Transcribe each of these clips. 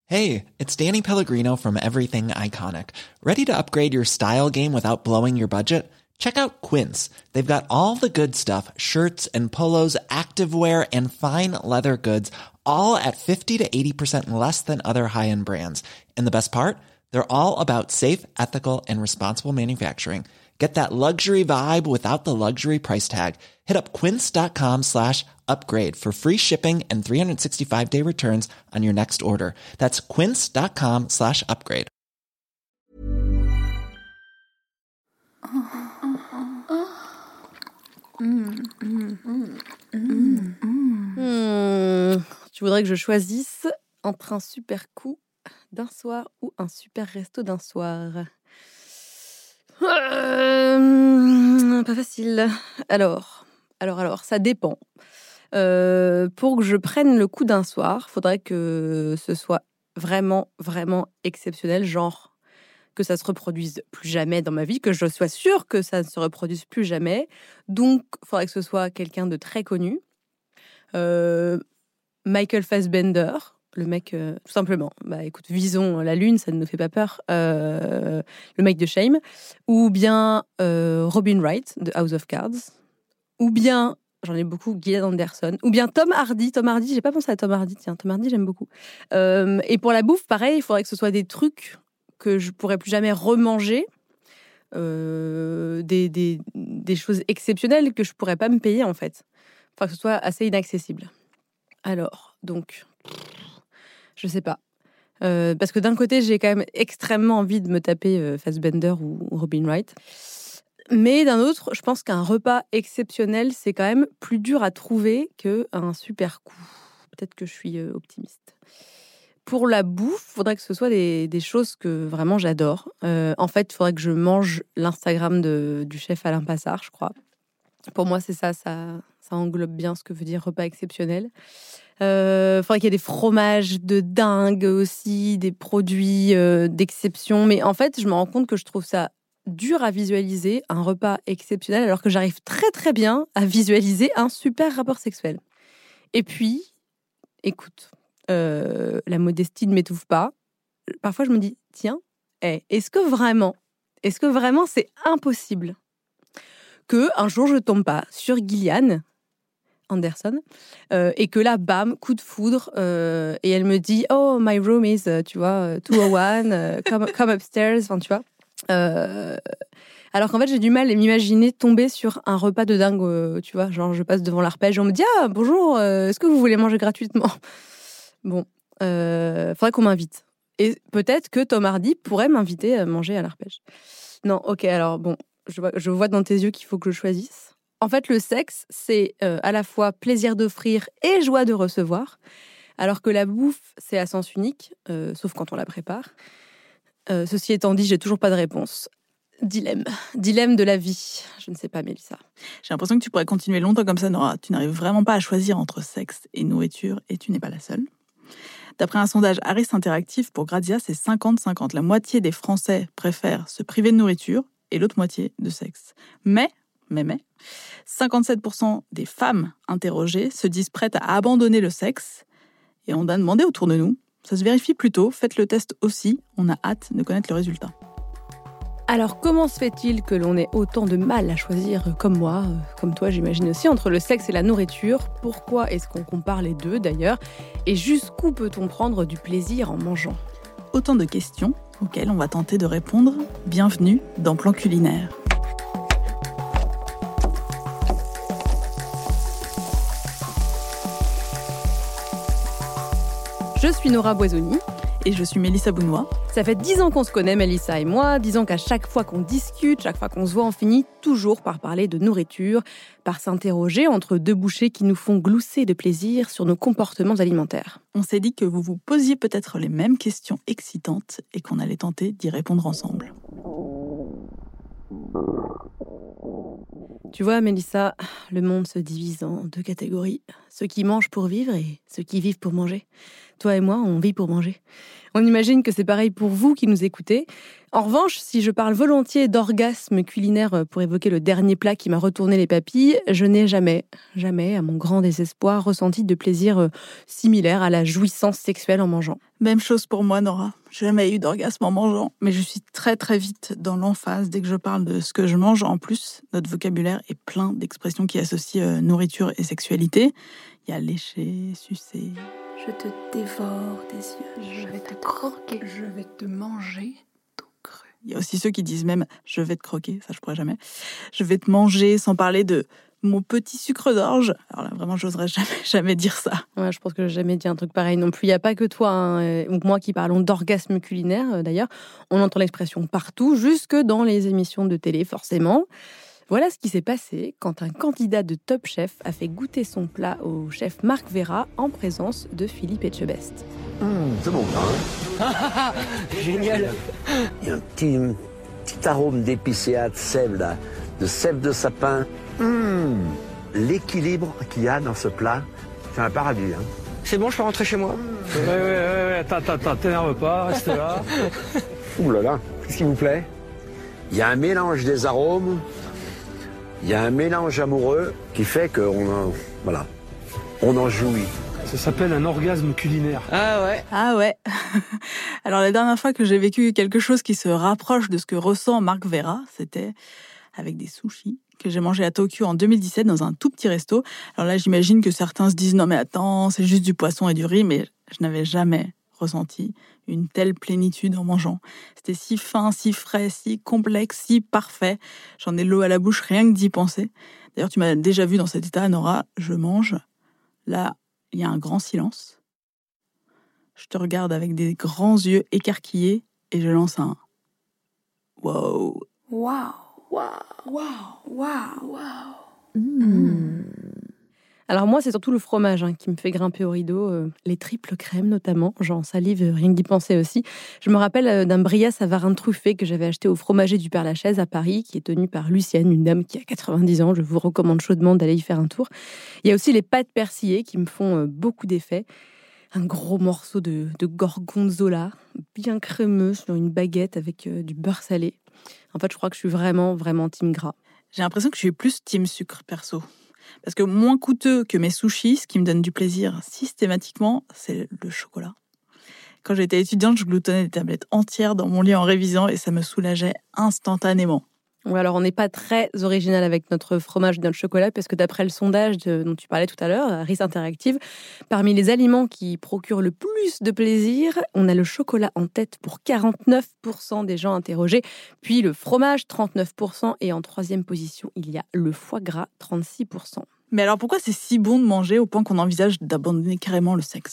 Hey, it's Danny Pellegrino from Everything Iconic. Ready to upgrade your style game without blowing your budget? Check out Quince. They've got all the good stuff, shirts and polos, activewear, and fine leather goods, all at 50 to 80% less than other high-end brands. And the best part? They're all about safe, ethical, and responsible manufacturing. Get that luxury vibe without the luxury price tag. Hit up quince.com/upgrade for free shipping and 365-day returns on your next order. That's quince.com/upgrade. Tu voudrais que je choisisse entre un super coup d'un soir ou un super resto d'un soir? Pas facile. Alors, ça dépend. Pour que je prenne le coup d'un soir, faudrait que ce soit vraiment, vraiment exceptionnel, genre que ça se reproduise plus jamais dans ma vie, que je sois sûre que ça ne se reproduise plus jamais. Donc, faudrait que ce soit quelqu'un de très connu. Michael Fassbender, le mec, tout simplement. Bah écoute, visons la lune, ça ne nous fait pas peur. Le mec de Shame. Ou bien Robin Wright de House of Cards. Ou bien, j'en ai beaucoup, Gillian Anderson. Ou bien Tom Hardy. Tom Hardy, j'ai pas pensé à Tom Hardy. Tiens, Tom Hardy, j'aime beaucoup. Et pour la bouffe, pareil, il faudrait que ce soit des trucs que je pourrais plus jamais remanger. Des choses exceptionnelles que je pourrais pas me payer, en fait. Enfin, que ce soit assez inaccessible. Alors, donc, je sais pas. Parce que d'un côté, j'ai quand même extrêmement envie de me taper Fassbender ou Robin Wright. Mais d'un autre, je pense qu'un repas exceptionnel, c'est quand même plus dur à trouver qu'un super coup. Peut-être que je suis optimiste. Pour la bouffe, il faudrait que ce soit des choses que vraiment j'adore. En fait, il faudrait que je mange l'Instagram du chef Alain Passard, je crois. Pour moi, c'est ça englobe bien ce que veut dire repas exceptionnel. Faudrait qu'il y ait des fromages de dingue aussi, des produits d'exception. Mais en fait, je me rends compte que je trouve ça dur à visualiser, un repas exceptionnel, alors que j'arrive très très bien à visualiser un super rapport sexuel. Et puis, écoute, la modestie ne m'étouffe pas. Parfois, je me dis, tiens, est-ce que vraiment c'est impossible qu'un jour je tombe pas sur Gillian Anderson et que là, bam, coup de foudre et elle me dit, oh, my room is, tu vois, 201, come upstairs, enfin, tu vois. Alors qu'en fait, j'ai du mal à m'imaginer tomber sur un repas de dingue, tu vois, genre je passe devant l'arpège, on me dit, ah, bonjour, est-ce que vous voulez manger gratuitement? Bon, faudrait qu'on m'invite. Et peut-être que Tom Hardy pourrait m'inviter à manger à l'arpège. Non, ok, alors bon, je vois dans tes yeux qu'il faut que je choisisse. En fait, le sexe, c'est à la fois plaisir d'offrir et joie de recevoir, alors que la bouffe, c'est à sens unique, sauf quand on la prépare. Ceci étant dit, j'ai toujours pas de réponse. Dilemme de la vie. Je ne sais pas, Mélissa. J'ai l'impression que tu pourrais continuer longtemps comme ça, Nora. Tu n'arrives vraiment pas à choisir entre sexe et nourriture, et tu n'es pas la seule. D'après un sondage Harris Interactive pour Grazia, c'est 50-50. La moitié des Français préfèrent se priver de nourriture et l'autre moitié de sexe. Mais, 57% des femmes interrogées se disent prêtes à abandonner le sexe. Et on a demandé autour de nous. Ça se vérifie plutôt, faites le test aussi. On a hâte de connaître le résultat. Alors, comment se fait-il que l'on ait autant de mal à choisir, comme moi, comme toi, j'imagine aussi, entre le sexe et la nourriture? Pourquoi est-ce qu'on compare les deux, d'ailleurs? Et jusqu'où peut-on prendre du plaisir en mangeant? Autant de questions auxquelles on va tenter de répondre. Bienvenue dans Plan Culinaire. Je suis Nora Boisoni. Et je suis Mélissa Bounois. Ça fait 10 ans qu'on se connaît, Mélissa et moi. 10 ans qu'à chaque fois qu'on discute, chaque fois qu'on se voit, on finit toujours par parler de nourriture, par s'interroger entre deux bouchées qui nous font glousser de plaisir sur nos comportements alimentaires. On s'est dit que vous vous posiez peut-être les mêmes questions excitantes et qu'on allait tenter d'y répondre ensemble. Tu vois, Mélissa, le monde se divise en 2 catégories. Ceux qui mangent pour vivre et ceux qui vivent pour manger. Toi et moi, on vit pour manger. On imagine que c'est pareil pour vous qui nous écoutez. En revanche, si je parle volontiers d'orgasme culinaire pour évoquer le dernier plat qui m'a retourné les papilles, je n'ai jamais, à mon grand désespoir, ressenti de plaisir similaire à la jouissance sexuelle en mangeant. Même chose pour moi, Nora. Jamais eu d'orgasme en mangeant, mais je suis très très vite dans l'emphase dès que je parle de ce que je mange. En plus, notre vocabulaire est plein d'expressions qui associent nourriture et sexualité. Il y a lécher, sucer. Je te dévore des yeux. Je vais te croquer. Je vais te manger tout cru. Il y a aussi ceux qui disent même « je vais te croquer », ça je pourrais jamais. Je vais te manger, sans parler de mon petit sucre d'orge. Alors là, vraiment, j'oserais jamais dire ça. Ouais, je pense que j'ai jamais dit un truc pareil non plus. Il n'y a pas que toi ou moi qui parlons d'orgasme culinaire, d'ailleurs. On entend l'expression partout, jusque dans les émissions de télé, forcément. Voilà ce qui s'est passé quand un candidat de Top Chef a fait goûter son plat au chef Marc Vera en présence de Philippe Etchebest. C'est bon, hein. Génial. Il y a un petit arôme d'épicéa, de sève, là, de sève de sapin. L'équilibre qu'il y a dans ce plat, c'est un paradis. Hein. C'est bon, je peux rentrer chez moi? Ouais, attends, t'énerve pas, reste là. Ouh là là, Qu'est-ce qui vous plaît? il y a un mélange des arômes, il y a un mélange amoureux qui fait qu'on en jouit. Ça s'appelle un orgasme culinaire. Ah ouais. Ah ouais. Alors la dernière fois que j'ai vécu quelque chose qui se rapproche de ce que ressent Marc Vera, c'était avec des sushis que j'ai mangé à Tokyo en 2017 dans un tout petit resto. Alors là, j'imagine que certains se disent « Non mais attends, c'est juste du poisson et du riz », mais je n'avais jamais ressenti une telle plénitude en mangeant. C'était si fin, si frais, si complexe, si parfait. J'en ai l'eau à la bouche rien que d'y penser. D'ailleurs, tu m'as déjà vu dans cet état, Nora. Je mange. Là, il y a un grand silence. Je te regarde avec des grands yeux écarquillés et je lance un « Wow ». Waouh, waouh, waouh, waouh. Alors moi, c'est surtout le fromage qui me fait grimper au rideau, les triples crèmes notamment, j'en salive rien que d'y penser aussi. Je me rappelle d'un Bria Savarin truffé que j'avais acheté au fromager du Père-Lachaise à Paris, qui est tenu par Lucienne, une dame qui a 90 ans. Je vous recommande chaudement d'aller y faire un tour. Il y a aussi les pâtes persillées qui me font beaucoup d'effet. Un gros morceau de gorgonzola, bien crémeux sur une baguette avec du beurre salé. En fait, je crois que je suis vraiment team gras. J'ai l'impression que je suis plus team sucre perso. Parce que moins coûteux que mes sushis, ce qui me donne du plaisir systématiquement, c'est le chocolat. Quand j'étais étudiante, je gloutonnais des tablettes entières dans mon lit en révisant et ça me soulageait instantanément. Ouais, alors on n'est pas très original avec notre fromage et notre chocolat, parce que d'après le sondage dont tu parlais tout à l'heure, Harris Interactive, parmi les aliments qui procurent le plus de plaisir, on a le chocolat en tête pour 49% des gens interrogés, puis le fromage 39%, et en troisième position, il y a le foie gras 36%. Mais alors pourquoi c'est si bon de manger au point qu'on envisage d'abandonner carrément le sexe ?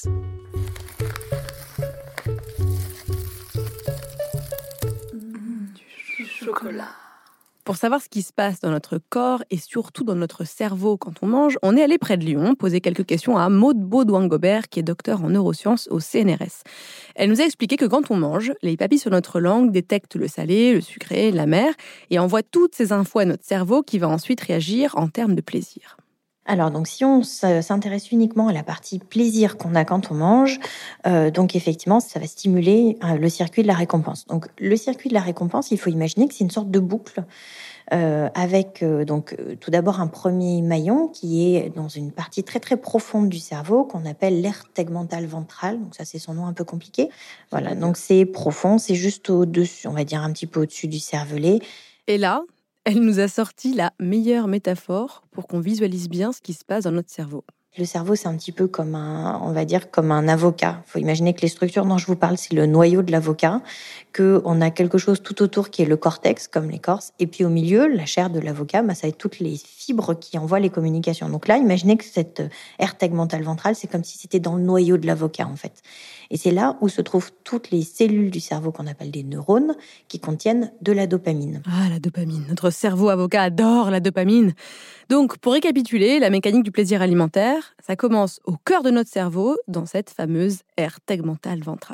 Du chocolat. Pour savoir ce qui se passe dans notre corps et surtout dans notre cerveau quand on mange, on est allé près de Lyon poser quelques questions à Maude Baudouin-Gobert, qui est docteure en neurosciences au CNRS. Elle nous a expliqué que quand on mange, les papilles sur notre langue détectent le salé, le sucré, l'amer et envoient toutes ces infos à notre cerveau qui va ensuite réagir en termes de plaisir. Alors, donc, si on s'intéresse uniquement à la partie plaisir qu'on a quand on mange, donc effectivement, ça va stimuler le circuit de la récompense. Donc, le circuit de la récompense, il faut imaginer que c'est une sorte de boucle avec tout d'abord un premier maillon qui est dans une partie très très profonde du cerveau qu'on appelle l'aire tegmentale ventrale. Donc ça, c'est son nom un peu compliqué. Voilà, donc c'est profond, c'est juste au-dessus, on va dire un petit peu au-dessus du cervelet. Et là, elle nous a sorti la meilleure métaphore pour qu'on visualise bien ce qui se passe dans notre cerveau. Le cerveau, c'est un petit peu comme un avocat. Il faut imaginer que les structures dont je vous parle, c'est le noyau de l'avocat, qu'on a quelque chose tout autour qui est le cortex, comme l'écorce, et puis au milieu, la chair de l'avocat, ça va être toutes les fibres qui envoient les communications. Donc là, imaginez que cette aire tegmentale ventrale, c'est comme si c'était dans le noyau de l'avocat, en fait. Et c'est là où se trouvent toutes les cellules du cerveau qu'on appelle des neurones, qui contiennent de la dopamine. Ah, la dopamine. Notre cerveau avocat adore la dopamine. Donc, pour récapituler, la mécanique du plaisir alimentaire, ça commence au cœur de notre cerveau, dans cette fameuse aire tegmentale ventrale.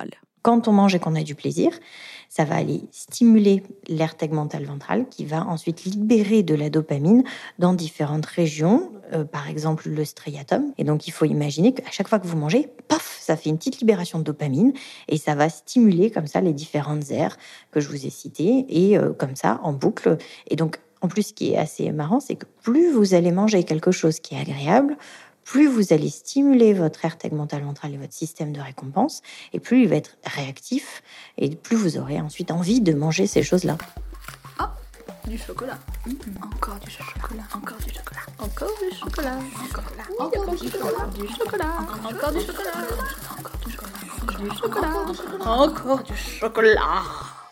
quand on mange et qu'on a du plaisir, ça va aller stimuler l'aire tegmentale ventrale qui va ensuite libérer de la dopamine dans différentes régions, par exemple le striatum. Et donc, il faut imaginer qu'à chaque fois que vous mangez, paf, ça fait une petite libération de dopamine et ça va stimuler comme ça les différentes aires que je vous ai citées et comme ça en boucle. Et donc, en plus, ce qui est assez marrant, c'est que plus vous allez manger quelque chose qui est agréable, plus vous allez stimuler votre aire tegmentale ventrale et votre système de récompense, et plus il va être réactif, et plus vous aurez ensuite envie de manger ces choses-là. Oh, du chocolat. Encore du chocolat. Encore du chocolat. Encore du chocolat. Encore du chocolat. Du chocolat. Encore du chocolat. Encore du chocolat. Encore du chocolat. Encore du chocolat.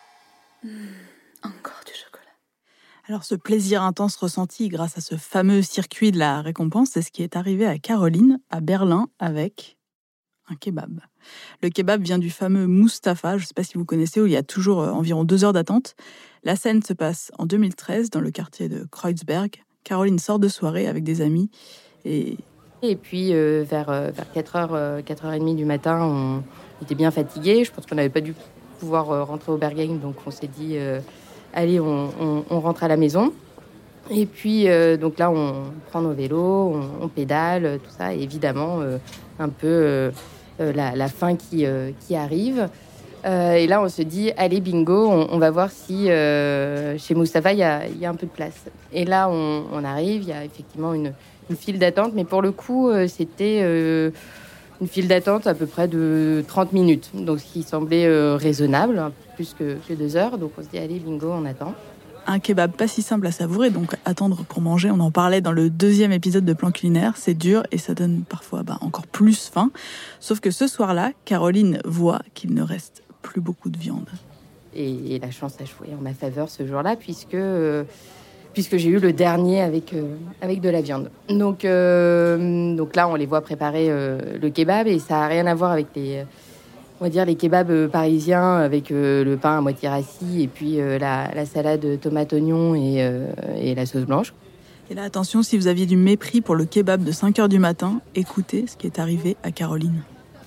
Encore du chocolat. Alors, ce plaisir intense ressenti grâce à ce fameux circuit de la récompense, c'est ce qui est arrivé à Caroline, à Berlin, avec un kebab. Le kebab vient du fameux Mustapha, je ne sais pas si vous connaissez, où il y a toujours environ 2 heures d'attente. La scène se passe en 2013, dans le quartier de Kreuzberg. Caroline sort de soirée avec des amis et puis, vers 4h, 4h30 du matin, on était bien fatigués. Je pense qu'on n'avait pas dû pouvoir rentrer au Berghain, donc on s'est dit... allez, on rentre à la maison. Et puis, donc là, on prend nos vélos, on pédale, tout ça. Et évidemment, un peu la faim qui arrive. Et là, on se dit, allez, bingo, on va voir si chez Mustapha, il y a un peu de place. Et là, on arrive, il y a effectivement une file d'attente. Mais pour le coup, c'était une file d'attente à peu près de 30 minutes. Donc, ce qui semblait raisonnable, hein, plus que 2 heures. Donc, on se dit, allez, bingo, on attend. Un kebab pas si simple à savourer, donc attendre pour manger. On en parlait dans le 2e épisode de Plan Culinaire. C'est dur et ça donne parfois encore plus faim. Sauf que ce soir-là, Caroline voit qu'il ne reste plus beaucoup de viande. Et la chance a joué en ma faveur ce jour-là, puisque j'ai eu le dernier avec de la viande. Donc là, on les voit préparer le kebab et ça n'a rien à voir avec les kebabs parisiens avec le pain à moitié rassis et puis la salade tomate-oignon et la sauce blanche. Et là, attention, si vous aviez du mépris pour le kebab de 5h du matin, écoutez ce qui est arrivé à Caroline.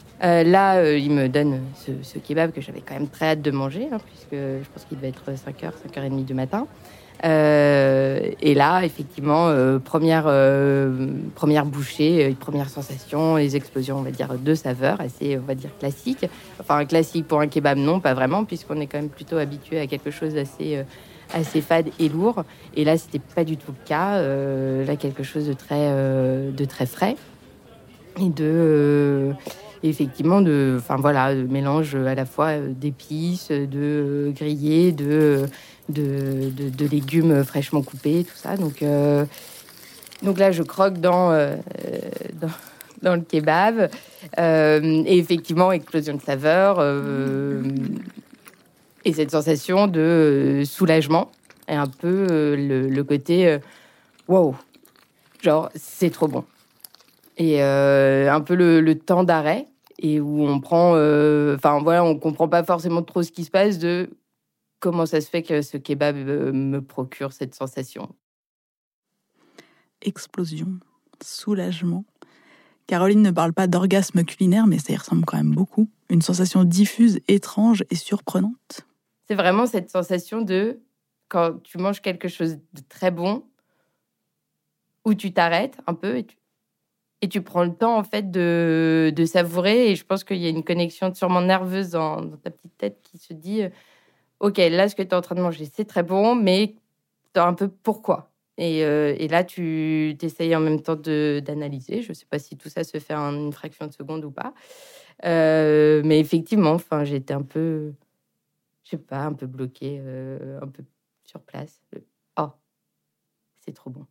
Il me donne ce kebab que j'avais quand même très hâte de manger, hein, puisque je pense qu'il devait être 5h, 5h30 du matin. Et là, effectivement, première bouchée, première sensation, les explosions, on va dire, de saveurs, assez, on va dire, classiques. Enfin, classique pour un kebab, non, pas vraiment, puisqu'on est quand même plutôt habitué à quelque chose d'assez fade et lourd. Et là, c'était pas du tout le cas. Là, quelque chose de très frais et effectivement, de mélange à la fois d'épices, de grillés, de légumes fraîchement coupés, tout ça. Donc là, je croque dans le kebab. Et effectivement, explosion de saveurs. Et cette sensation de soulagement. Et un peu le côté wow, genre, c'est trop bon. Et un peu le temps d'arrêt. Et où on prend... on comprend pas forcément trop ce qui se passe de comment ça se fait que ce kebab me procure cette sensation. Explosion, soulagement. Caroline ne parle pas d'orgasme culinaire, mais ça y ressemble quand même beaucoup. Une sensation diffuse, étrange et surprenante. C'est vraiment cette sensation de, quand tu manges quelque chose de très bon, où tu t'arrêtes un peu et tu prends le temps, en fait, de savourer. Et je pense qu'il y a une connexion sûrement nerveuse dans ta petite tête qui se dit OK, là, ce que tu es en train de manger, c'est très bon, mais tu as un peu pourquoi. Et là, tu essayes en même temps d'analyser. Je ne sais pas si tout ça se fait en une fraction de seconde ou pas. Mais effectivement, j'étais un peu, un peu bloquée, un peu sur place. Oh, c'est trop bon.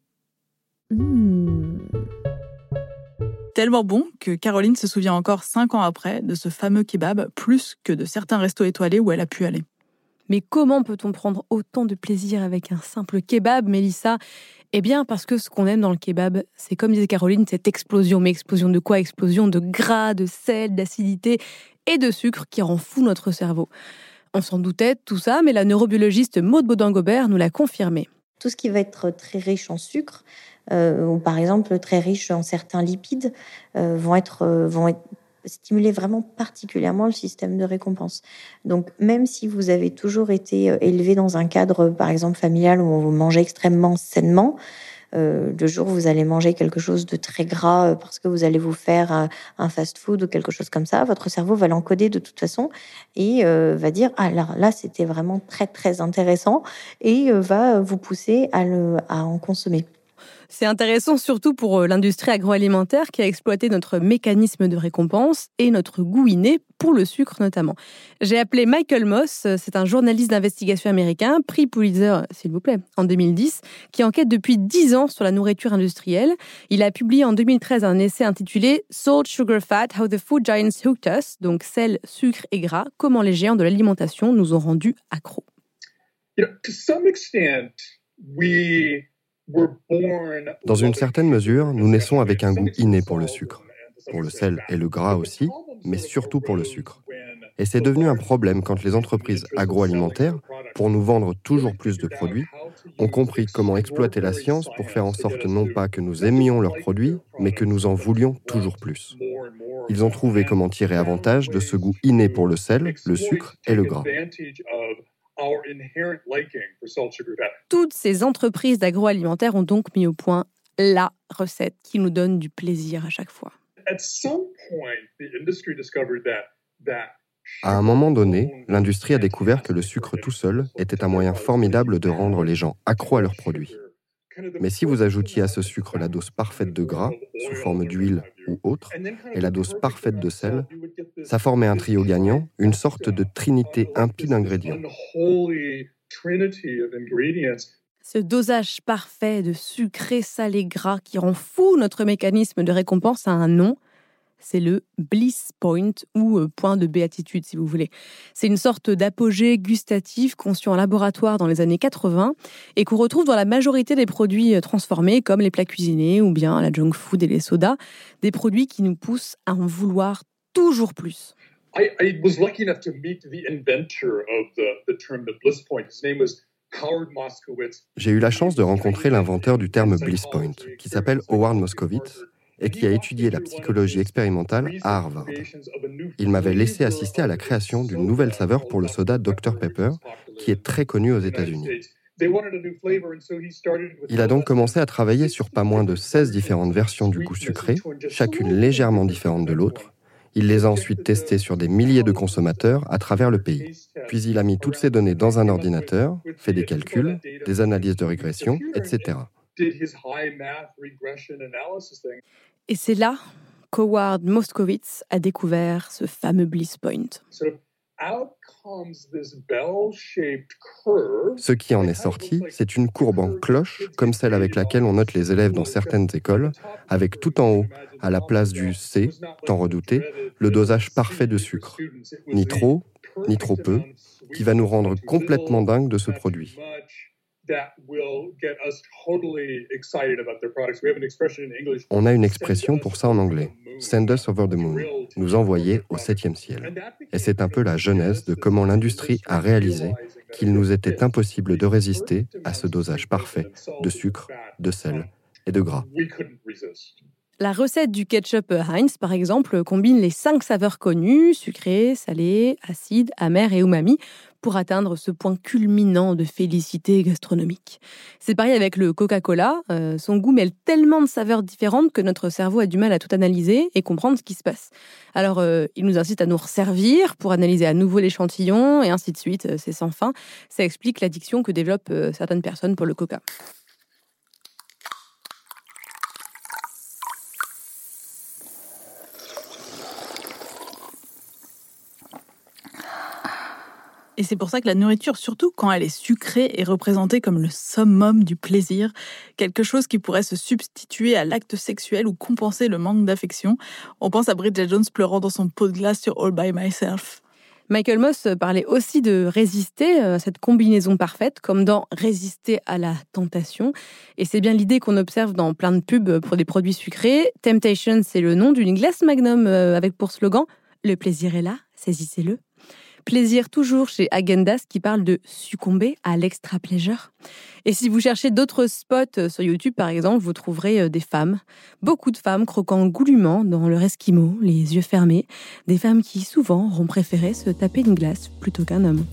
Tellement bon que Caroline se souvient encore 5 ans après de ce fameux kebab, plus que de certains restos étoilés où elle a pu aller. Mais comment peut-on prendre autant de plaisir avec un simple kebab, Mélissa ? Eh bien, parce que ce qu'on aime dans le kebab, c'est, comme disait Caroline, cette explosion. Mais explosion de quoi ? Explosion de gras, de sel, d'acidité et de sucre qui rend fou notre cerveau. On s'en doutait, tout ça, mais la neurobiologiste Maude Baudin-Gobert nous l'a confirmé. Tout ce qui va être très riche en sucre, ou par exemple très riche en certains lipides, vont être stimuler vraiment particulièrement le système de récompense. Donc, même si vous avez toujours été élevé dans un cadre, par exemple, familial où on vous mangeait extrêmement sainement, le jour où vous allez manger quelque chose de très gras parce que vous allez vous faire un fast-food ou quelque chose comme ça, votre cerveau va l'encoder de toute façon et va dire « Ah, là, c'était vraiment très, très intéressant » et va vous pousser à en consommer. C'est intéressant surtout pour l'industrie agroalimentaire qui a exploité notre mécanisme de récompense et notre goût inné pour le sucre notamment. J'ai appelé Michael Moss, c'est un journaliste d'investigation américain, prix Pulitzer, s'il vous plaît, en 2010, qui enquête depuis 10 ans sur la nourriture industrielle. Il a publié en 2013 un essai intitulé « Salt, Sugar, Fat, How the Food Giants Hooked Us », donc sel, sucre et gras, comment les géants de l'alimentation nous ont rendus accros. To some extent, Dans une certaine mesure, nous naissons avec un goût inné pour le sucre, pour le sel et le gras aussi, mais surtout pour le sucre. Et c'est devenu un problème quand les entreprises agroalimentaires, pour nous vendre toujours plus de produits, ont compris comment exploiter la science pour faire en sorte non pas que nous aimions leurs produits, mais que nous en voulions toujours plus. Ils ont trouvé comment tirer avantage de ce goût inné pour le sel, le sucre et le gras. Toutes ces entreprises d'agroalimentaire ont donc mis au point la recette qui nous donne du plaisir à chaque fois. À un moment donné, l'industrie a découvert que le sucre tout seul était un moyen formidable de rendre les gens accros à leurs produits. Mais si vous ajoutiez à ce sucre la dose parfaite de gras, sous forme d'huile ou autre, et la dose parfaite de sel, ça formait un trio gagnant, une sorte de trinité impie d'ingrédients. Ce dosage parfait de sucré, salé, gras qui rend fou notre mécanisme de récompense a un nom. C'est le Bliss Point, ou point de béatitude si vous voulez. C'est une sorte d'apogée gustatif conçu en laboratoire dans les années 80 et qu'on retrouve dans la majorité des produits transformés comme les plats cuisinés ou bien la junk food et les sodas, des produits qui nous poussent à en vouloir toujours plus. I was lucky enough to meet the inventor of the term the Bliss Point. His name was Howard Moskowitz. J'ai eu la chance de rencontrer l'inventeur du terme Bliss Point, qui s'appelle Howard Moskowitz, et qui a étudié la psychologie expérimentale à Harvard. Il m'avait laissé assister à la création d'une nouvelle saveur pour le soda Dr Pepper, qui est très connu aux États-Unis. Il a donc commencé à travailler sur pas moins de 16 différentes versions du goût sucré, chacune légèrement différente de l'autre. Il les a ensuite testées sur des milliers de consommateurs à travers le pays. Puis il a mis toutes ces données dans un ordinateur, fait des calculs, des analyses de régression, etc. Et c'est là qu'Howard Moskowitz a découvert ce fameux Bliss Point. Ce qui en est sorti, c'est une courbe en cloche, comme celle avec laquelle on note les élèves dans certaines écoles, avec tout en haut, à la place du C, tant redouté, le dosage parfait de sucre. Ni trop, ni trop peu, qui va nous rendre complètement dingues de ce produit. On a une expression pour ça en anglais, « send us over the moon », nous envoyer au 7e ciel. Et c'est un peu la genèse de comment l'industrie a réalisé qu'il nous était impossible de résister à ce dosage parfait de sucre, de sel et de gras. La recette du ketchup Heinz, par exemple, combine les 5 saveurs connues, sucré, salé, acide, amer et umami, pour atteindre ce point culminant de félicité gastronomique. C'est pareil avec le Coca-Cola. Son goût mêle tellement de saveurs différentes que notre cerveau a du mal à tout analyser et comprendre ce qui se passe. Alors, il nous incite à nous resservir pour analyser à nouveau l'échantillon et ainsi de suite. C'est sans fin. Ça explique l'addiction que développent certaines personnes pour le Coca. Et c'est pour ça que la nourriture, surtout quand elle est sucrée, est représentée comme le summum du plaisir, quelque chose qui pourrait se substituer à l'acte sexuel ou compenser le manque d'affection. On pense à Bridget Jones pleurant dans son pot de glace sur All by Myself. Michael Moss parlait aussi de résister à cette combinaison parfaite, comme dans résister à la tentation. Et c'est bien l'idée qu'on observe dans plein de pubs pour des produits sucrés. Temptation, c'est le nom d'une glace Magnum avec pour slogan « Le plaisir est là, saisissez-le ». Plaisir toujours chez Häagen-Dazs qui parle de succomber à l'extra pleasure. Et si vous cherchez d'autres spots sur YouTube, par exemple, vous trouverez des femmes, beaucoup de femmes croquant goulûment dans leur esquimau, les yeux fermés. Des femmes qui, souvent, auront préféré se taper une glace plutôt qu'un homme.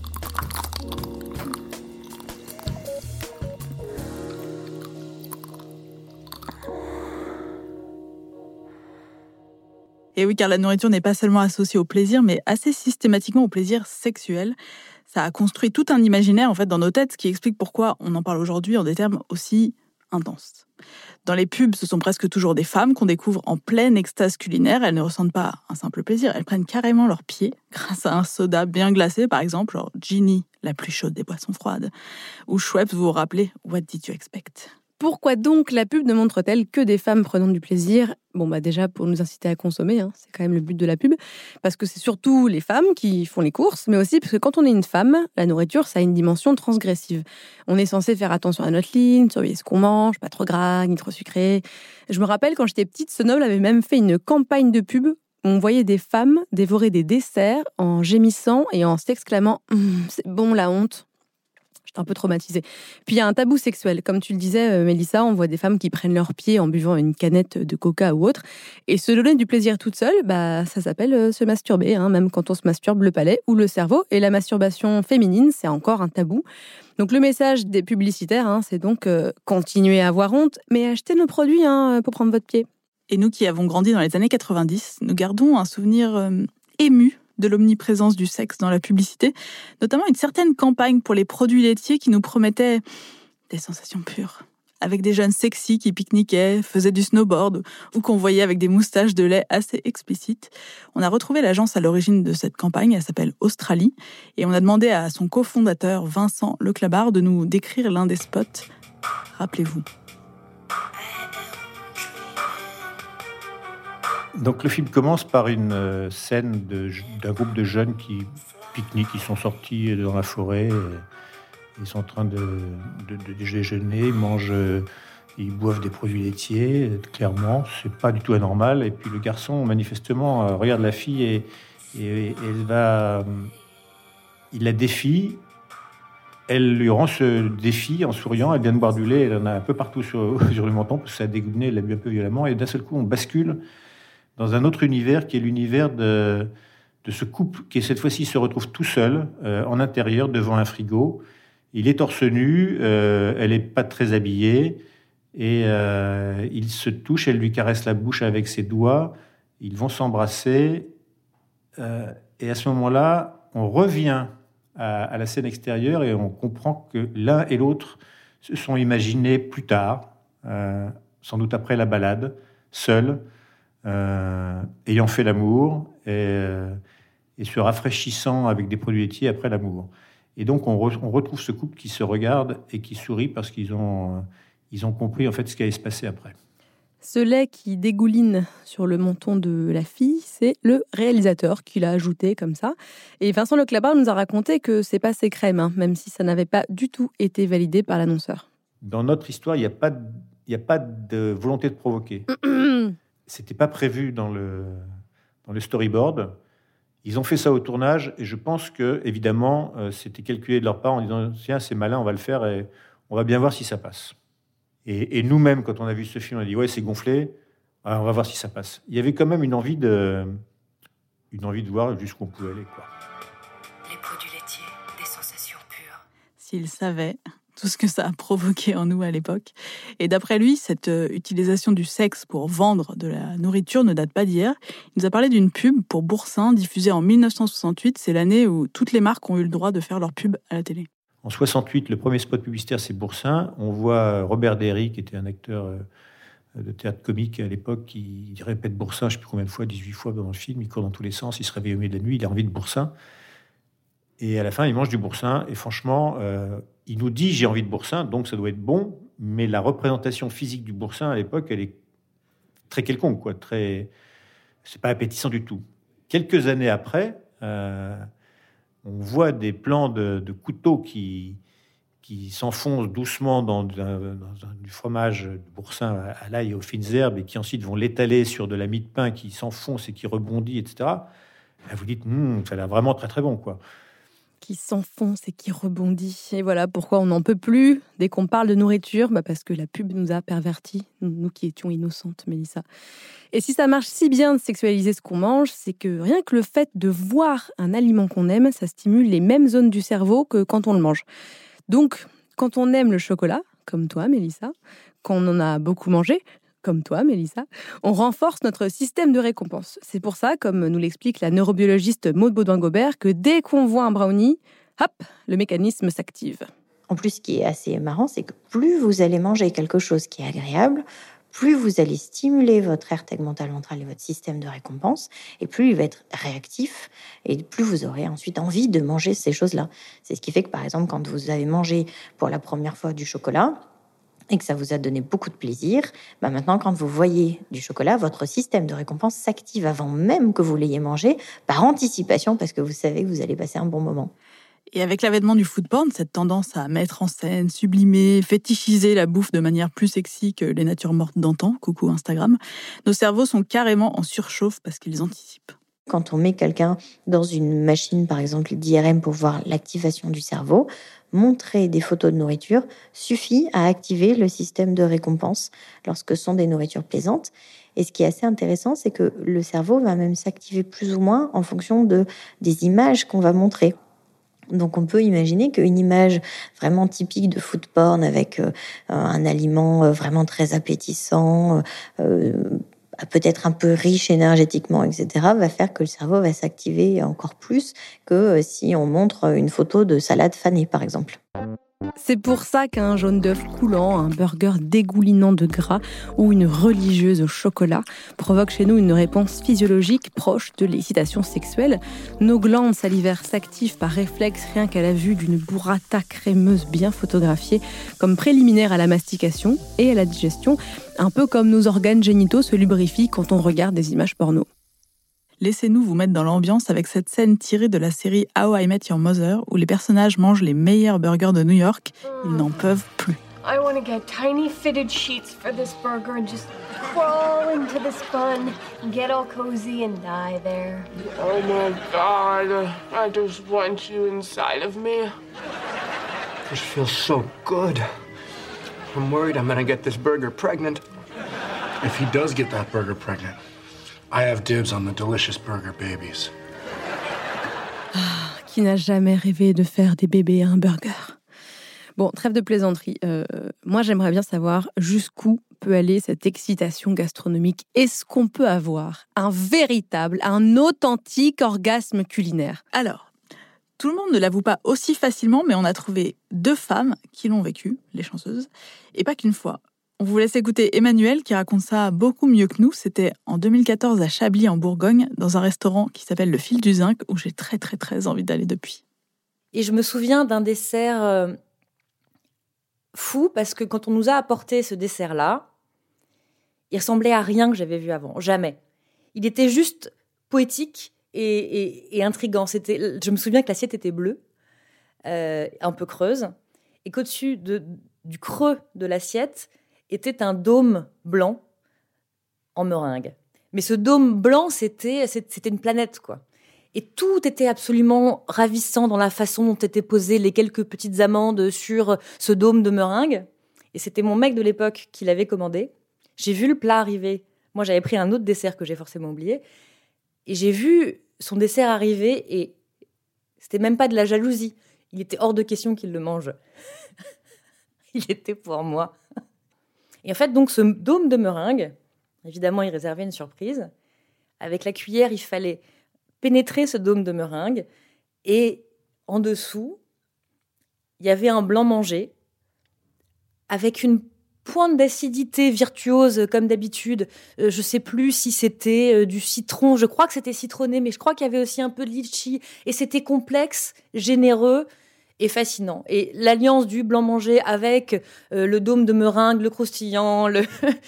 Et oui, car la nourriture n'est pas seulement associée au plaisir, mais assez systématiquement au plaisir sexuel. Ça a construit tout un imaginaire en fait dans nos têtes, ce qui explique pourquoi on en parle aujourd'hui en des termes aussi intenses. Dans les pubs, ce sont presque toujours des femmes qu'on découvre en pleine extase culinaire. Elles ne ressentent pas un simple plaisir, elles prennent carrément leurs pieds grâce à un soda bien glacé, par exemple, genre Ginny, la plus chaude des boissons froides, ou Schweppes, vous vous rappelez, What did you expect ? Pourquoi donc la pub ne montre-t-elle que des femmes prenant du plaisir ? Déjà, pour nous inciter à consommer, c'est quand même le but de la pub, parce que c'est surtout les femmes qui font les courses, mais aussi parce que quand on est une femme, la nourriture, ça a une dimension transgressive. On est censé faire attention à notre ligne, surveiller ce qu'on mange, pas trop gras, ni trop sucré. Je me rappelle, quand j'étais petite, Sonoble avait même fait une campagne de pub où on voyait des femmes dévorer des desserts en gémissant et en s'exclamant « c'est bon la honte ». J'étais un peu traumatisée. Puis il y a un tabou sexuel. Comme tu le disais, Mélissa, on voit des femmes qui prennent leurs pieds en buvant une canette de coca ou autre. Et se donner du plaisir toute seule, ça s'appelle se masturber, même quand on se masturbe le palais ou le cerveau. Et la masturbation féminine, c'est encore un tabou. Donc le message des publicitaires, c'est donc continuez à avoir honte, mais achetez nos produits pour prendre votre pied. Et nous qui avons grandi dans les années 90, nous gardons un souvenir ému de l'omniprésence du sexe dans la publicité, notamment une certaine campagne pour les produits laitiers qui nous promettait des sensations pures, avec des jeunes sexy qui pique-niquaient, faisaient du snowboard ou qu'on voyait avec des moustaches de lait assez explicites. On a retrouvé l'agence à l'origine de cette campagne, elle s'appelle Australie, et on a demandé à son cofondateur Vincent Leclabar de nous décrire l'un des spots. Rappelez-vous. Donc le film commence par une scène d'un groupe de jeunes qui pique-niquent, ils sont sortis dans la forêt, ils sont en train de déjeuner, ils mangent, ils boivent des produits laitiers, clairement, c'est pas du tout anormal. Et puis le garçon, manifestement, regarde la fille et il la défie. Elle lui rend ce défi en souriant, elle vient de boire du lait, elle en a un peu partout sur le menton, parce que ça a dégoûté, elle l'a bu un peu violemment, et d'un seul coup on bascule dans un autre univers qui est l'univers de ce couple qui, cette fois-ci, se retrouve tout seul, en intérieur, devant un frigo. Il est torse nu, elle n'est pas très habillée, et il se touche, elle lui caresse la bouche avec ses doigts, ils vont s'embrasser, et à ce moment-là, on revient à la scène extérieure et on comprend que l'un et l'autre se sont imaginés plus tard, sans doute après la balade, seuls, ayant fait l'amour et se rafraîchissant avec des produits laitiers après l'amour. Et donc on retrouve ce couple qui se regarde et qui sourit parce qu'ils ont compris en fait ce qui allait se passer après. Ce lait qui dégouline sur le menton de la fille, c'est le réalisateur qui l'a ajouté comme ça. Et Vincent Leclabar nous a raconté que c'est pas ses crèmes, même si ça n'avait pas du tout été validé par l'annonceur. Dans notre histoire, il n'y a pas de volonté de provoquer. C'était pas prévu dans le storyboard. Ils ont fait ça au tournage et je pense que, évidemment, c'était calculé de leur part en disant « Tiens, c'est malin, on va le faire et on va bien voir si ça passe ». Et nous-mêmes, quand on a vu ce film, on a dit « Ouais, c'est gonflé, on va voir si ça passe ». Il y avait quand même une envie de voir jusqu'où on pouvait aller, quoi. Les produits laitiers, des sensations pures. S'il savait tout ce que ça a provoqué en nous à l'époque. Et d'après lui, cette utilisation du sexe pour vendre de la nourriture ne date pas d'hier. Il nous a parlé d'une pub pour Boursin diffusée en 1968. C'est l'année où toutes les marques ont eu le droit de faire leur pub à la télé. En 68, le premier spot publicitaire, c'est Boursin. On voit Robert Derry, qui était un acteur de théâtre comique à l'époque, qui répète Boursin, je ne sais plus combien de fois, 18 fois dans le film. Il court dans tous les sens, il se réveille au milieu de la nuit, il a envie de Boursin. Et à la fin, il mange du Boursin. Et franchement, il nous dit « j'ai envie de Boursin », donc ça doit être bon. Mais la représentation physique du Boursin, à l'époque, elle est très quelconque, quoi. C'est pas appétissant du tout. Quelques années après... on voit des plans de couteaux qui s'enfoncent doucement dans du fromage de Boursin à l'ail et aux fines herbes et qui ensuite vont l'étaler sur de la mie de pain qui s'enfonce et qui rebondit, etc. Vous dites, ça a l'air vraiment très très bon, quoi. Qui s'enfonce et qui rebondit. Et voilà pourquoi on n'en peut plus dès qu'on parle de nourriture, parce que la pub nous a pervertis, nous qui étions innocentes, Mélissa. Et si ça marche si bien de sexualiser ce qu'on mange, c'est que rien que le fait de voir un aliment qu'on aime, ça stimule les mêmes zones du cerveau que quand on le mange. Donc, quand on aime le chocolat, comme toi, Mélissa, quand on en a beaucoup mangé, comme toi, Mélissa, on renforce notre système de récompense. C'est pour ça, comme nous l'explique la neurobiologiste Maude Baudouin-Gobert, que dès qu'on voit un brownie, hop, le mécanisme s'active. En plus, ce qui est assez marrant, c'est que plus vous allez manger quelque chose qui est agréable, plus vous allez stimuler votre aire tegmentale ventrale et votre système de récompense, et plus il va être réactif, et plus vous aurez ensuite envie de manger ces choses-là. C'est ce qui fait que, par exemple, quand vous avez mangé pour la première fois du chocolat, et que ça vous a donné beaucoup de plaisir, maintenant, quand vous voyez du chocolat, votre système de récompense s'active avant même que vous l'ayez mangé, par anticipation, parce que vous savez que vous allez passer un bon moment. Et avec l'avènement du food porn, cette tendance à mettre en scène, sublimer, fétichiser la bouffe de manière plus sexy que les natures mortes d'antan, coucou Instagram, nos cerveaux sont carrément en surchauffe parce qu'ils anticipent. Quand on met quelqu'un dans une machine, par exemple d'IRM, pour voir l'activation du cerveau, montrer des photos de nourriture suffit à activer le système de récompense lorsque ce sont des nourritures plaisantes. Et ce qui est assez intéressant, c'est que le cerveau va même s'activer plus ou moins en fonction des images qu'on va montrer. Donc on peut imaginer qu'une image vraiment typique de food porn avec un aliment vraiment très appétissant, peut-être un peu riche énergétiquement, etc., va faire que le cerveau va s'activer encore plus que si on montre une photo de salade fanée, par exemple. C'est pour ça qu'un jaune d'œuf coulant, un burger dégoulinant de gras ou une religieuse au chocolat provoque chez nous une réponse physiologique proche de l'excitation sexuelle. Nos glandes salivaires s'activent par réflexe rien qu'à la vue d'une burrata crémeuse bien photographiée comme préliminaire à la mastication et à la digestion, un peu comme nos organes génitaux se lubrifient quand on regarde des images porno. Laissez-nous vous mettre dans l'ambiance avec cette scène tirée de la série How I Met Your Mother où les personnages mangent les meilleurs burgers de New York. Ils n'en peuvent plus. I want to get tiny fitted sheets for this burger and just crawl into this bun and get all cozy and die there. Oh my God, I just want you inside of me. This feels so good. I'm worried I'm gonna get this burger pregnant. If he does get that burger pregnant, I have dibs on the delicious burger babies. Qui n'a jamais rêvé de faire des bébés à un burger ? Bon, trêve de plaisanterie. Moi, j'aimerais bien savoir jusqu'où peut aller cette excitation gastronomique. Est-ce qu'on peut avoir un authentique orgasme culinaire ? Alors, tout le monde ne l'avoue pas aussi facilement, mais on a trouvé 2 femmes qui l'ont vécu, les chanceuses, et pas qu'une fois. On vous laisse écouter Emmanuelle qui raconte ça beaucoup mieux que nous. C'était en 2014 à Chablis en Bourgogne, dans un restaurant qui s'appelle Le Fil du Zinc, où j'ai très très très envie d'aller depuis. Et je me souviens d'un dessert fou, parce que quand on nous a apporté ce dessert-là, il ressemblait à rien que j'avais vu avant, jamais. Il était juste poétique et intriguant. Je me souviens que l'assiette était bleue, un peu creuse, et qu'au-dessus du creux de l'assiette était un dôme blanc en meringue. Mais ce dôme blanc, c'était une planète, quoi. Et tout était absolument ravissant dans la façon dont étaient posées les quelques petites amandes sur ce dôme de meringue. Et c'était mon mec de l'époque qui l'avait commandé. J'ai vu le plat arriver. Moi, j'avais pris un autre dessert que j'ai forcément oublié. Et j'ai vu son dessert arriver et c'était même pas de la jalousie. Il était hors de question qu'il le mange. Il était pour moi. Et en fait, donc, ce dôme de meringue, évidemment, il réservait une surprise. Avec la cuillère, il fallait pénétrer ce dôme de meringue. Et en dessous, il y avait un blanc mangé avec une pointe d'acidité virtuose, comme d'habitude. Je ne sais plus si c'était du citron. Je crois que c'était citronné, mais je crois qu'il y avait aussi un peu de litchi. Et c'était complexe, généreux et fascinant. Et l'alliance du blanc mangé avec le dôme de meringue, le croustillant, le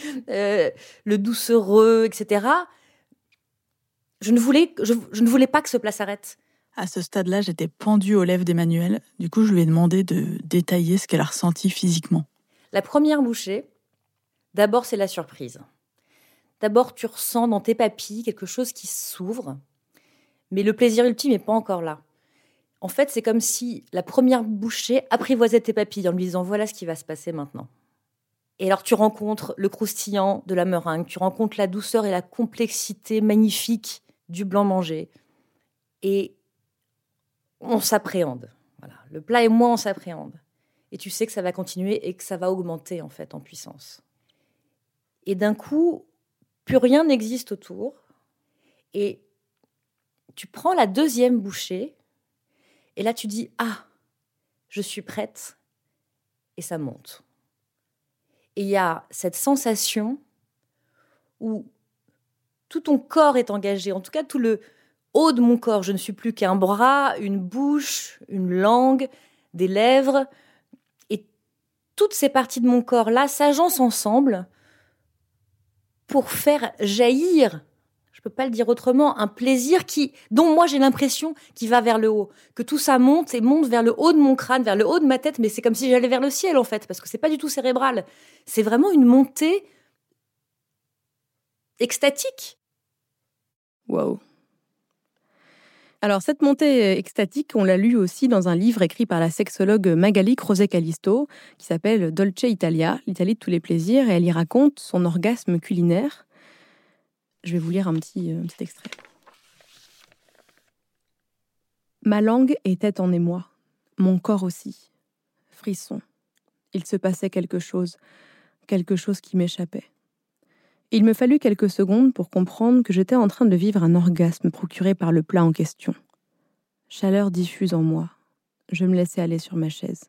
doucereux, etc. Je ne voulais pas que ce plat s'arrête. À ce stade-là, j'étais pendue aux lèvres d'Emmanuelle. Du coup, je lui ai demandé de détailler ce qu'elle a ressenti physiquement. La première bouchée, d'abord, c'est la surprise. D'abord, tu ressens dans tes papilles quelque chose qui s'ouvre. Mais le plaisir ultime n'est pas encore là. En fait, c'est comme si la première bouchée apprivoisait tes papilles en lui disant « voilà ce qui va se passer maintenant ». Et alors tu rencontres le croustillant de la meringue, tu rencontres la douceur et la complexité magnifique du blanc mangé. Et on s'appréhende. Voilà. Le plat et moi, on s'appréhende. Et tu sais que ça va continuer et que ça va augmenter en fait en puissance. Et d'un coup, plus rien n'existe autour. Et tu prends la deuxième bouchée et là tu dis « ah, je suis prête » et ça monte. Et il y a cette sensation où tout ton corps est engagé, en tout cas tout le haut de mon corps. Je ne suis plus qu'un bras, une bouche, une langue, des lèvres. Et toutes ces parties de mon corps-là s'agencent ensemble pour faire jaillir, je ne peux pas le dire autrement, un plaisir dont moi j'ai l'impression qu'il va vers le haut. Que tout ça monte et monte vers le haut de mon crâne, vers le haut de ma tête, mais c'est comme si j'allais vers le ciel en fait, parce que ce n'est pas du tout cérébral. C'est vraiment une montée extatique. Waouh. Alors, cette montée extatique, on l'a lu aussi dans un livre écrit par la sexologue Magali Croset-Callisto, qui s'appelle Dolce Italia, l'Italie de tous les plaisirs, et elle y raconte son orgasme culinaire. Je vais vous lire un petit extrait. Ma langue était en émoi, mon corps aussi. Frisson. Il se passait quelque chose qui m'échappait. Il me fallut quelques secondes pour comprendre que j'étais en train de vivre un orgasme procuré par le plat en question. Chaleur diffuse en moi. Je me laissais aller sur ma chaise.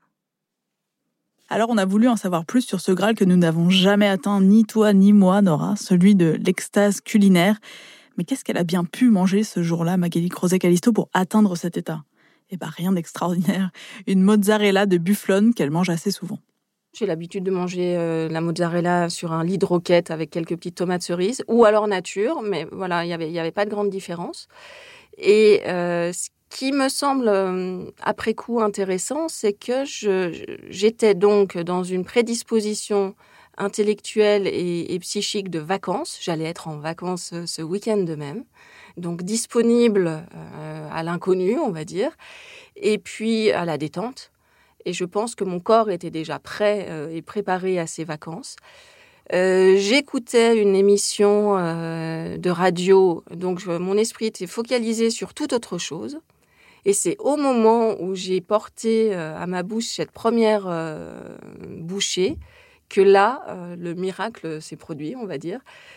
Alors on a voulu en savoir plus sur ce Graal que nous n'avons jamais atteint, ni toi ni moi, Nora, celui de l'extase culinaire. Mais qu'est-ce qu'elle a bien pu manger ce jour-là, Magali Croset-Callisto, pour atteindre cet état ? Eh bien, rien d'extraordinaire. Une mozzarella de bufflone qu'elle mange assez souvent. J'ai l'habitude de manger la mozzarella sur un lit de roquette avec quelques petites tomates cerises, ou alors nature, mais voilà, il y avait pas de grande différence. Et ce qui me semble après coup intéressant, c'est que j'étais donc dans une prédisposition intellectuelle et psychique de vacances. J'allais être en vacances ce week-end de même, donc disponible à l'inconnu, on va dire, et puis à la détente. Et je pense que mon corps était déjà prêt et préparé à ces vacances. J'écoutais une émission de radio, donc mon esprit était focalisé sur toute autre chose. Et c'est au moment où j'ai porté à ma bouche cette première bouchée que là, le miracle s'est produit, on va dire.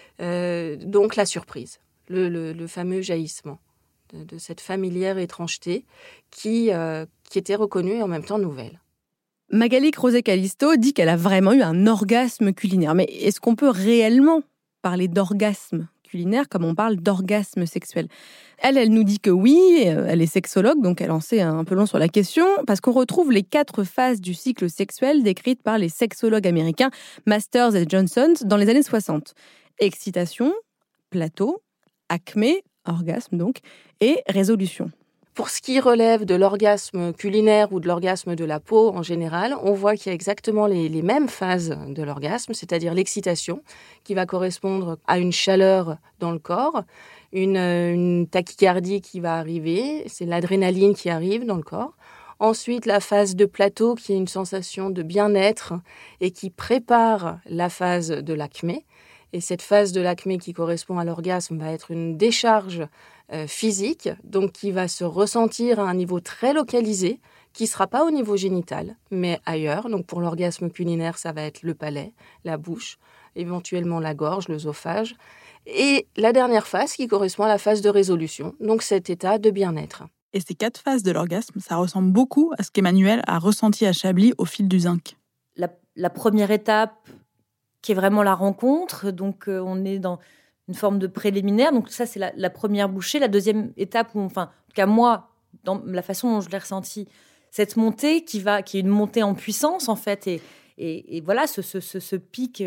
Donc la surprise, le fameux jaillissement de cette familière étrangeté qui était reconnue et en même temps nouvelle. Magali Croset-Callisto dit qu'elle a vraiment eu un orgasme culinaire. Mais est-ce qu'on peut réellement parler d'orgasme culinaire comme on parle d'orgasme sexuel ? Elle nous dit que oui, elle est sexologue, donc elle en sait un peu long sur la question, parce qu'on retrouve les 4 phases du cycle sexuel décrites par les sexologues américains Masters et Johnson dans les années 60. Excitation, plateau, acmé, orgasme donc, et résolution. Pour ce qui relève de l'orgasme culinaire ou de l'orgasme de la peau en général, on voit qu'il y a exactement les mêmes phases de l'orgasme, c'est-à-dire l'excitation qui va correspondre à une chaleur dans le corps, une tachycardie qui va arriver, c'est l'adrénaline qui arrive dans le corps. Ensuite, la phase de plateau qui est une sensation de bien-être et qui prépare la phase de l'acmé. Et cette phase de l'acmé qui correspond à l'orgasme va être une décharge physique, donc qui va se ressentir à un niveau très localisé, qui ne sera pas au niveau génital, mais ailleurs. Donc pour l'orgasme culinaire, ça va être le palais, la bouche, éventuellement la gorge, l'œsophage. Et la dernière phase qui correspond à la phase de résolution, donc cet état de bien-être. Et ces 4 phases de l'orgasme, ça ressemble beaucoup à ce qu'Emmanuel a ressenti à Chablis au fil du zinc. La première étape, qui est vraiment la rencontre, donc on est dans une forme de préliminaire, donc ça c'est la première bouchée. La deuxième étape, en tout cas moi, dans la façon dont je l'ai ressenti, cette montée qui est une montée en puissance en fait, et voilà ce pic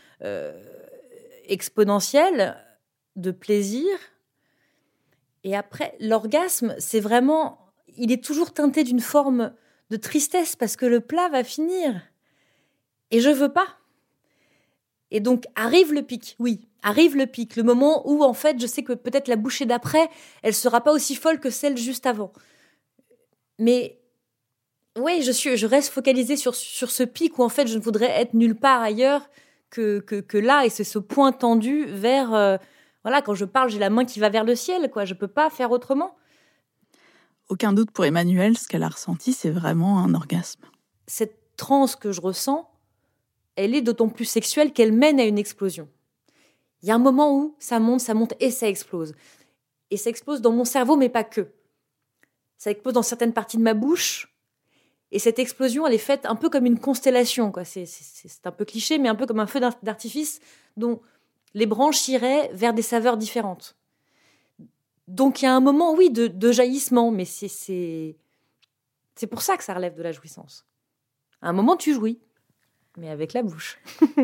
exponentiel de plaisir. Et après, l'orgasme, c'est vraiment, il est toujours teinté d'une forme de tristesse parce que le plat va finir et je veux pas. Et donc, arrive le pic, oui, arrive le pic, le moment où, en fait, je sais que peut-être la bouchée d'après, elle sera pas aussi folle que celle juste avant. Mais, oui, je reste focalisée sur ce pic où, en fait, je ne voudrais être nulle part ailleurs que là, et c'est ce point tendu vers... voilà, quand je parle, j'ai la main qui va vers le ciel, quoi. Je peux pas faire autrement. Aucun doute pour Emmanuelle, ce qu'elle a ressenti, c'est vraiment un orgasme. Cette transe que je ressens, elle est d'autant plus sexuelle qu'elle mène à une explosion. Il y a un moment où ça monte et ça explose. Et ça explose dans mon cerveau, mais pas que. Ça explose dans certaines parties de ma bouche. Et cette explosion, elle est faite un peu comme une constellation, quoi. C'est un peu cliché, mais un peu comme un feu d'artifice dont les branches iraient vers des saveurs différentes. Donc il y a un moment, oui, de jaillissement, mais c'est pour ça que ça relève de la jouissance. À un moment, tu jouis, mais avec la bouche.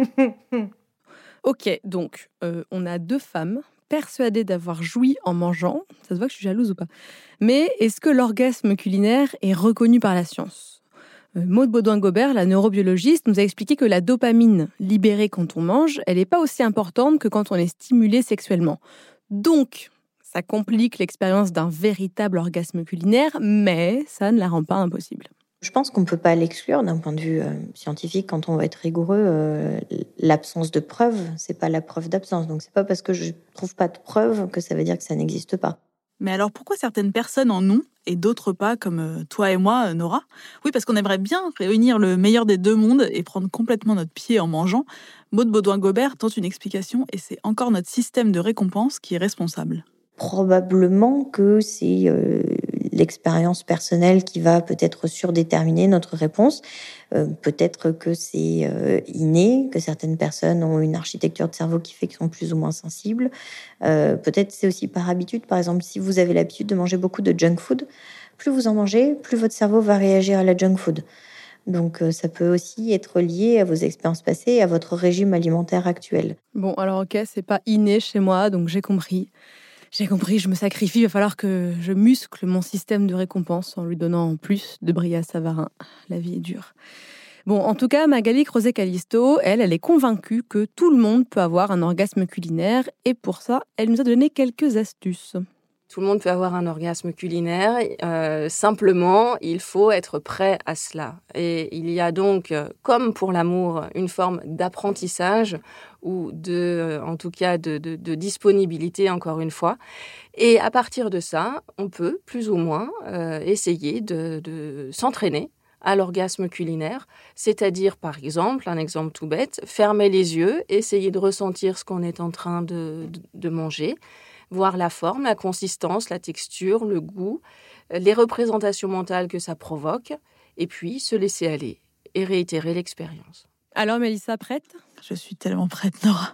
Ok, donc on a 2 femmes persuadées d'avoir joui en mangeant. Ça se voit que je suis jalouse ou pas. Mais est-ce que l'orgasme culinaire est reconnu par la science ? Maude Baudouin-Gobert, la neurobiologiste, nous a expliqué que la dopamine libérée quand on mange, elle n'est pas aussi importante que quand on est stimulé sexuellement. Donc, ça complique l'expérience d'un véritable orgasme culinaire, mais ça ne la rend pas impossible. Je pense qu'on ne peut pas l'exclure d'un point de vue scientifique quand on va être rigoureux. L'absence de preuve, c'est pas la preuve d'absence. Donc c'est pas parce que je trouve pas de preuve que ça veut dire que ça n'existe pas. Mais alors pourquoi certaines personnes en ont et d'autres pas, comme toi et moi, Nora ? Oui, parce qu'on aimerait bien réunir le meilleur des 2 mondes et prendre complètement notre pied en mangeant. Maude Baudouin-Gobert tente une explication et c'est encore notre système de récompense qui est responsable. Probablement que c'est l'expérience personnelle qui va peut-être surdéterminer notre réponse. Peut-être que c'est inné, que certaines personnes ont une architecture de cerveau qui fait qu'ils sont plus ou moins sensibles. Peut-être c'est aussi par habitude. Par exemple, si vous avez l'habitude de manger beaucoup de junk food, plus vous en mangez, plus votre cerveau va réagir à la junk food. Donc ça peut aussi être lié à vos expériences passées et à votre régime alimentaire actuel. Bon, alors ok, c'est pas inné chez moi, donc j'ai compris. Je me sacrifie, il va falloir que je muscle mon système de récompense en lui donnant plus de Bria Savarin. La vie est dure. Bon, en tout cas, Magali Crozet-Calisto, elle est convaincue que tout le monde peut avoir un orgasme culinaire et pour ça, elle nous a donné quelques astuces. Tout le monde peut avoir un orgasme culinaire, simplement, il faut être prêt à cela. Et il y a donc, comme pour l'amour, une forme d'apprentissage ou en tout cas de disponibilité, encore une fois. Et à partir de ça, on peut plus ou moins essayer de s'entraîner à l'orgasme culinaire, c'est-à-dire, par exemple, un exemple tout bête, fermer les yeux, essayer de ressentir ce qu'on est en train de manger, voir la forme, la consistance, la texture, le goût, les représentations mentales que ça provoque, et puis se laisser aller et réitérer l'expérience. Alors Mélissa, prête ? Je suis tellement prête, Nora.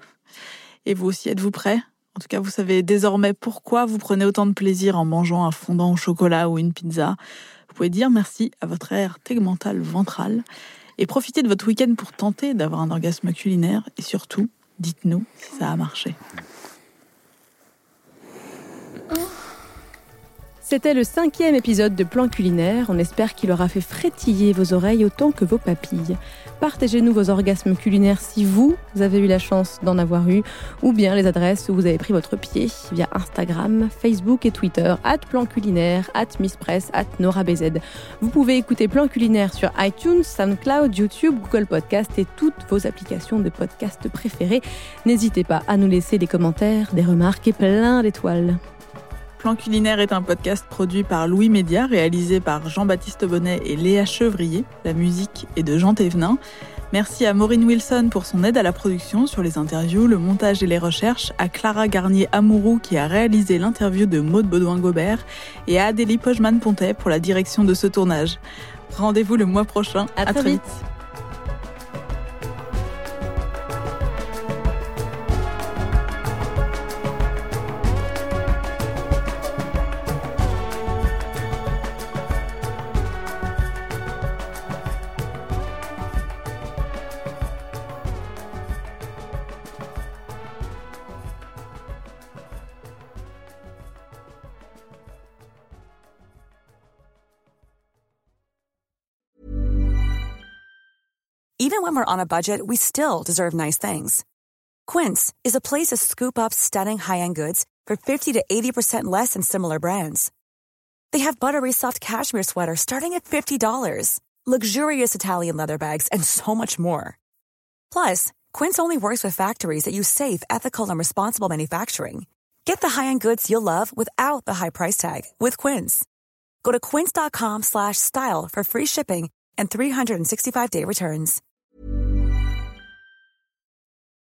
Et vous aussi, êtes-vous prêts ? En tout cas, vous savez désormais pourquoi vous prenez autant de plaisir en mangeant un fondant au chocolat ou une pizza. Vous pouvez dire merci à votre aire tegmentale ventrale et profiter de votre week-end pour tenter d'avoir un orgasme culinaire. Et surtout, dites-nous si ça a marché. C'était le 5e épisode de Plan Culinaire. On espère qu'il aura fait frétiller vos oreilles autant que vos papilles. Partagez-nous vos orgasmes culinaires si vous avez eu la chance d'en avoir eu, ou bien les adresses où vous avez pris votre pied via Instagram, Facebook et Twitter, @planculinaire, @misspress, @norabz. Vous pouvez écouter Plan Culinaire sur iTunes, SoundCloud, YouTube, Google Podcast et toutes vos applications de podcast préférées. N'hésitez pas à nous laisser des commentaires, des remarques et plein d'étoiles. Plan Culinaire est un podcast produit par Louis Média, réalisé par Jean-Baptiste Bonnet et Léa Chevrier. La musique est de Jean Thévenin. Merci à Maureen Wilson pour son aide à la production sur les interviews, le montage et les recherches, à Clara Garnier-Amouroux qui a réalisé l'interview de Maude Baudouin-Gobert et à Adélie Pojman-Pontet pour la direction de ce tournage. Rendez-vous le mois prochain. À très vite. Even when we're on a budget, we still deserve nice things. Quince is a place to scoop up stunning high-end goods for 50 to 80% less than similar brands. They have buttery soft cashmere sweaters starting at $50, luxurious Italian leather bags, and so much more. Plus, Quince only works with factories that use safe, ethical, and responsible manufacturing. Get the high-end goods you'll love without the high price tag with Quince. Go to quince.com/style for free shipping and 365-day returns.